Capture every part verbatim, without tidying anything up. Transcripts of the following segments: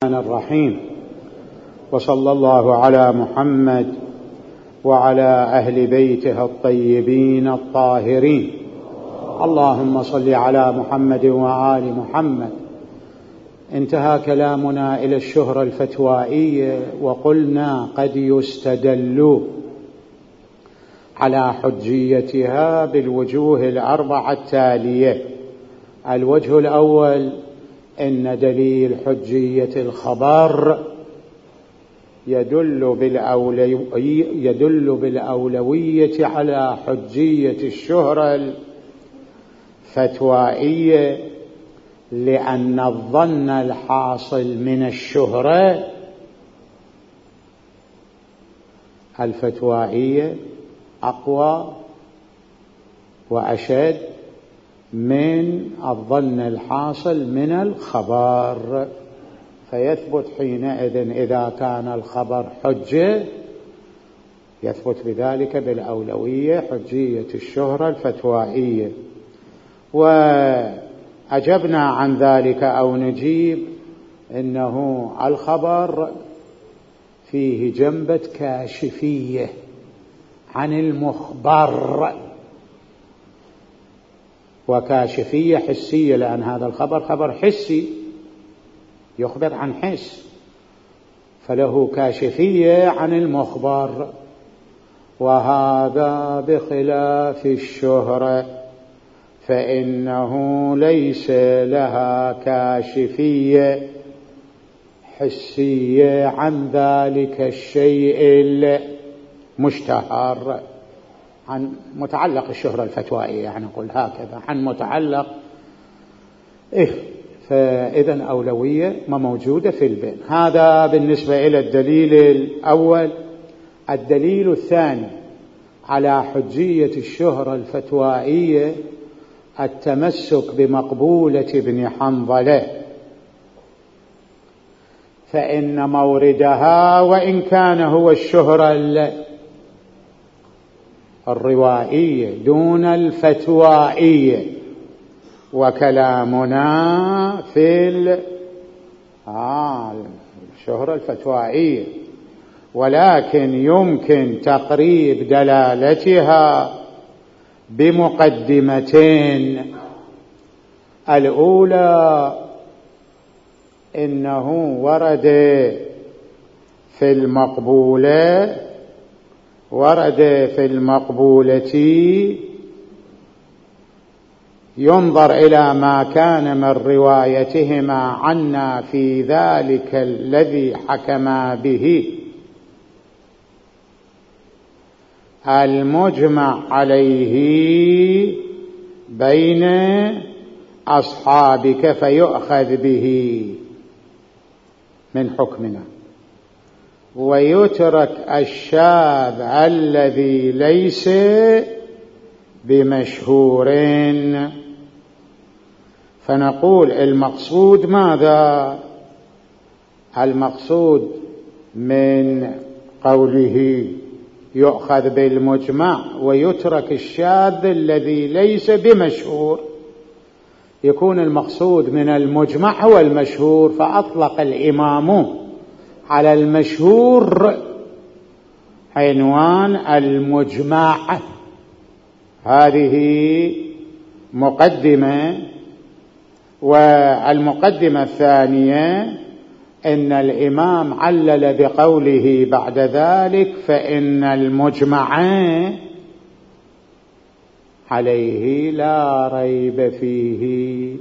الرحيم. وصلى الله على محمد وعلى أهل بيته الطيبين الطاهرين. اللهم صل على محمد وآل محمد. انتهى كلامنا إلى الشهرة الفتوائية، وقلنا قد يستدل على حجيتها بالوجوه الأربعة التالية. الوجه الأول إن دليل حجية الخبر يدل بالأولوية, يدل بالأولوية على حجية الشهرة الفتوائية، لأن الظن الحاصل من الشهرة الفتوائية أقوى وأشد من الظن الحاصل من الخبر، فيثبت حينئذ إذا كان الخبر حجة يثبت بذلك بالأولوية حجية الشهرة الفتوائية. وأجبنا عن ذلك أو نجيب إنه الخبر فيه جنبة كاشفية عن المخبر، وكاشفية حسية، لأن هذا الخبر خبر حسي يخبر عن حس، فله كاشفية عن المخبر. وهذا بخلاف الشهرة، فإنه ليس لها كاشفية حسية عن ذلك الشيء المشتهر، عن متعلق الشهرة الفتوائية، يعني نقول هكذا عن متعلق إيه. فإذن أولوية ما موجودة في البين. هذا بالنسبة إلى الدليل الأول. الدليل الثاني على حجية الشهرة الفتوائية التمسك بمقبولة ابن حنظلة، فإن موردها وإن كان هو الشهرة الروائية دون الفتوائية، وكلامنا في آه الشهرة الفتوائية، ولكن يمكن تقريب دلالتها بمقدمتين. الأولى إنه ورد في المقبولة ورد في المقبولة ينظر إلى ما كان من روايتهما عنا في ذلك الذي حكما به المجمع عليه بين أصحابك فيؤخذ به من حكمنا، ويترك الشاذ الذي ليس بمشهور. فنقول المقصود ماذا؟ المقصود من قوله يؤخذ بالمجمع ويترك الشاذ الذي ليس بمشهور، يكون المقصود من المجمع هو المشهور، فأطلق الإمام على المشهور عنوان المجمع. هذه مقدمة. والمقدمة الثانية إن الإمام علل بقوله بعد ذلك فإن المجمع عليه لا ريب فيه،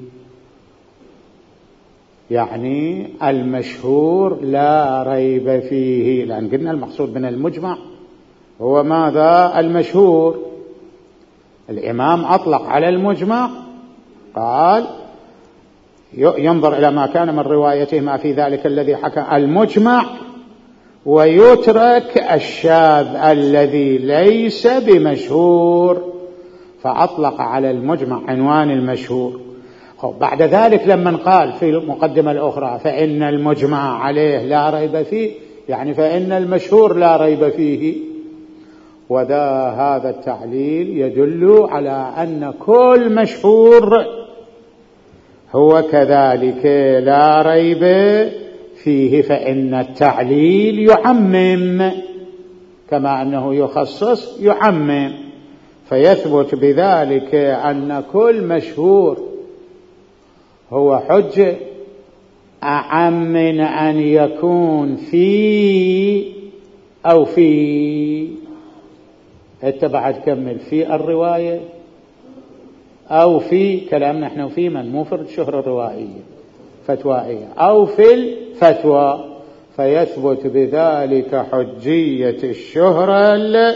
يعني المشهور لا ريب فيه، لأن قلنا المقصود من المجمع هو ماذا؟ المشهور. الإمام أطلق على المجمع، قال ينظر إلى ما كان من روايتهما في ذلك الذي حكى المجمع، ويترك الشاذ الذي ليس بمشهور، فأطلق على المجمع عنوان المشهور. بعد ذلك لما قال في المقدمة الأخرى فإن المجمع عليه لا ريب فيه، يعني فإن المشهور لا ريب فيه. وذا هذا التعليل يدل على أن كل مشهور هو كذلك لا ريب فيه فإن التعليل يعمم كما أنه يخصص يعمم، فيثبت بذلك أن كل مشهور هو حجة أعم من أن يكون في أو في. أنت بعد كمل في الرواية أو في كلام نحن في من مو في الشهرة الروائية فتوائية أو في الفتوى، فيثبت بذلك حجية الشهرة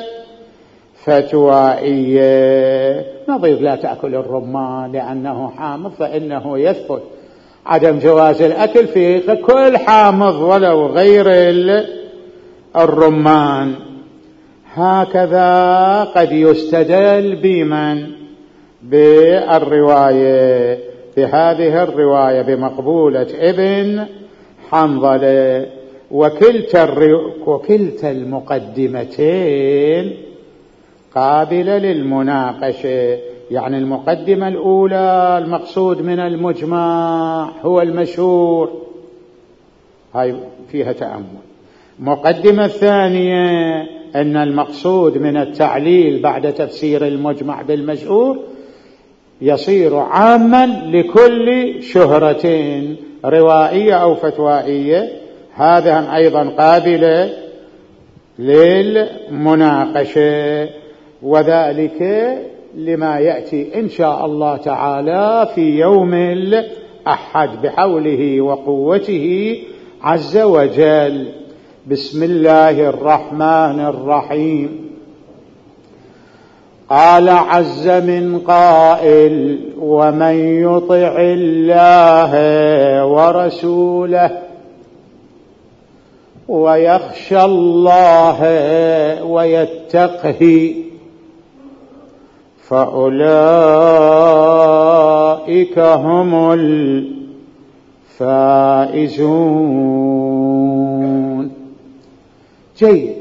الفتوائية. نظير لا تأكل الرمان لأنه حامض، فإنه يثبت عدم جواز الأكل في كل حامض ولو غير الرمان. هكذا قد يستدل بمن بالرواية بهذه الرواية بمقبولة ابن حنظلة. وكلتا, وكلتا المقدمتين قابلة للمناقشة، يعني المقدمة الأولى المقصود من المجمع هو المشهور، هاي فيها تأمل. مقدمة الثانية أن المقصود من التعليل بعد تفسير المجمع بالمشهور يصير عاما لكل شهرة روائية أو فتوائية، هذا أيضا قابل للمناقشة، وذلك لما يأتي إن شاء الله تعالى في يوم الأحد بحوله وقوته عز وجل. بسم الله الرحمن الرحيم. قال عز من قائل: ومن يطع الله ورسوله ويخشى الله ويتقه فأولئك هم الفائزون. جيد.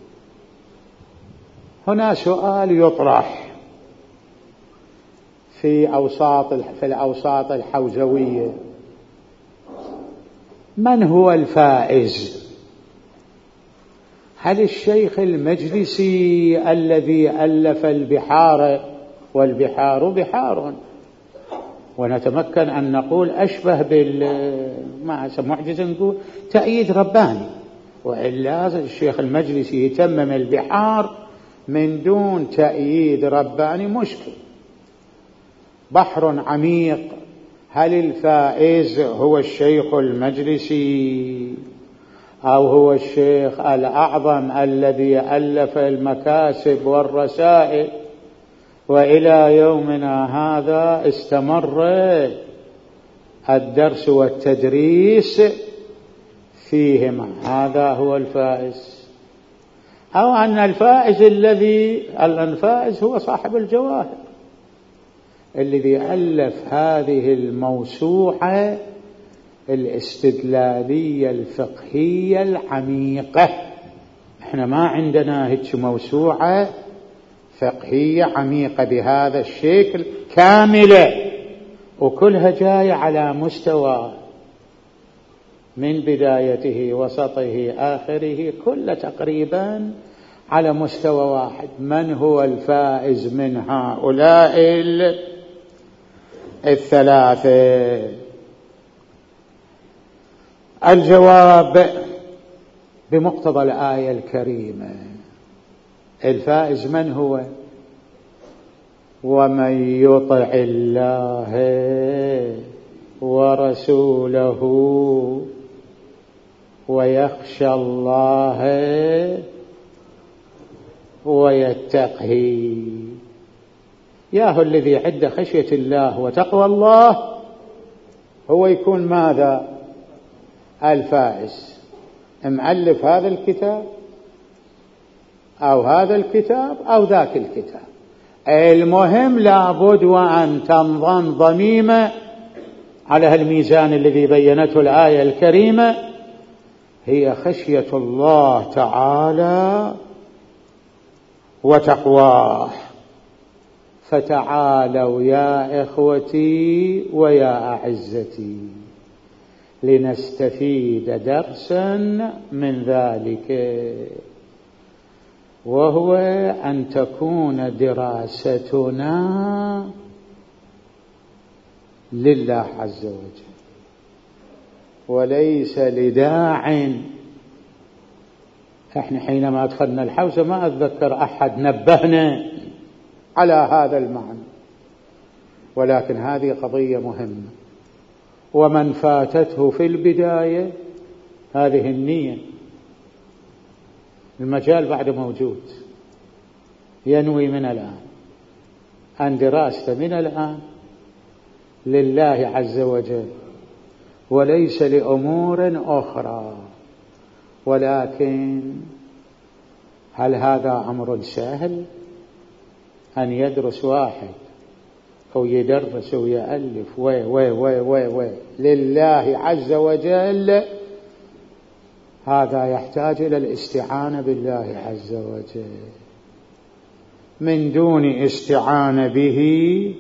هنا سؤال يطرح في أوساط في الأوساط الحوزوية: من هو الفائز؟ هل الشيخ المجلسي الذي ألف البحار، والبحار بحار، ونتمكن أن نقول أشبه بالمعجزة معجزة نقول تأييد رباني، وإلا الشيخ المجلسي يتمم البحار من دون تأييد رباني مشكل، بحر عميق. هل الفائز هو الشيخ المجلسي أو هو الشيخ الأعظم الذي ألف المكاسب والرسائل وإلى يومنا هذا استمر الدرس والتدريس فيهما؟ هذا هو الفائز. أو أن الفائز الذي الفائز هو صاحب الجواهر الذي ألف هذه الموسوعة الاستدلالية الفقهية العميقة. احنا ما عندنا هيك موسوعة فقهية عميقة بهذا الشكل كاملة، وكلها جاية على مستوى من بدايته وسطه آخره، كل تقريبا على مستوى واحد. من هو الفائز من هؤلاء الثلاثة؟ الجواب بمقتضى الآية الكريمة: الفائز من هو؟ ومن يطع الله ورسوله ويخشى الله ويتقه. ياهو الذي عد خشية الله وتقوى الله هو يكون ماذا؟ الفائز. مؤلف هذا الكتاب أو هذا الكتاب أو ذاك الكتاب، المهم لابد وأن تنضم ضميمة على هالميزان الذي بينته الآية الكريمة، هي خشية الله تعالى وتقواه. فتعالوا يا إخوتي ويا أعزتي لنستفيد درسا من ذلك، وهو أن تكون دراستنا لله عز وجل وليس لداع. احنا حينما أدخلنا الحوزة ما أتذكر أحد نبهنا على هذا المعنى، ولكن هذه قضية مهمة. ومن فاتته في البداية هذه النية، المجال بعد موجود، ينوي من الآن أن دراسته من الآن لله عز وجل وليس لأمور أخرى. ولكن هل هذا أمر سهل أن يدرس واحد أو يدرس أو يألف وي وي وي وي وي لله عز وجل؟ هذا يحتاج إلى الاستعانة بالله عز وجل. من دون استعانة به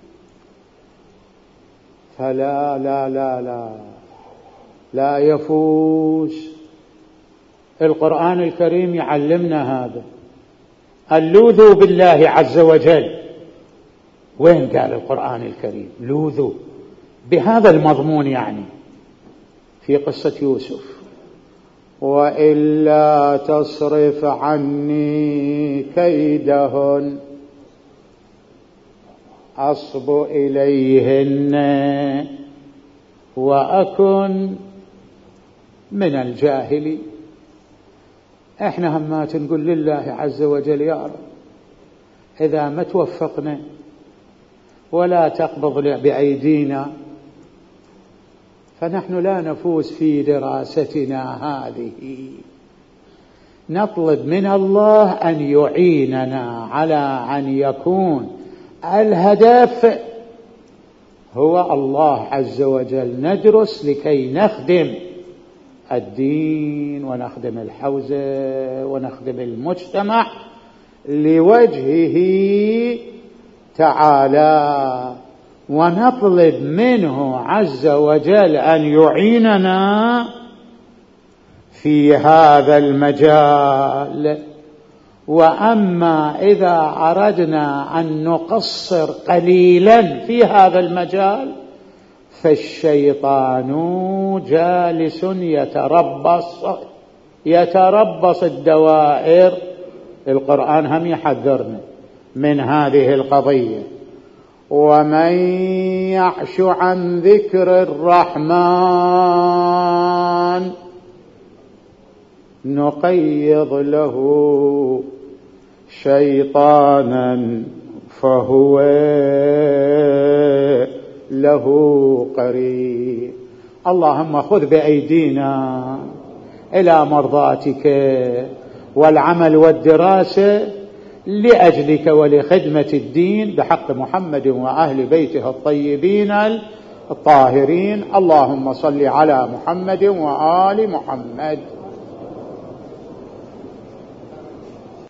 فلا لا لا لا لا يفوز. القرآن الكريم يعلمنا هذا، اللوذوا بالله عز وجل. وين قال القرآن الكريم لوذوا بهذا المضمون؟ يعني في قصة يوسف، وإلا تصرف عني كيدهن أصب إليهن وأكن من الجاهلين. احنا همات نقول لله عز وجل يا رب إذا ما توفقنا ولا تقبض بأيدينا فنحن لا نفوز في دراستنا هذه. نطلب من الله أن يعيننا على أن يكون الهدف هو الله عز وجل. ندرس لكي نخدم الدين ونخدم الحوزة ونخدم المجتمع لوجهه تعالى، ونطلب منه عز وجل أن يعيننا في هذا المجال. وأما إذا أردنا أن نقصر قليلا في هذا المجال فالشيطان جالس يتربص يتربص الدوائر. القرآن هم يحذرنا من هذه القضية. ومن يعش عن ذكر الرحمن نقيض له شيطانا فهو له قريب. اللهم خذ بأيدينا إلى مرضاتك والعمل والدراسة لأجلك ولخدمة الدين بحق محمد وأهل بيته الطيبين الطاهرين. اللهم صل على محمد وآل محمد.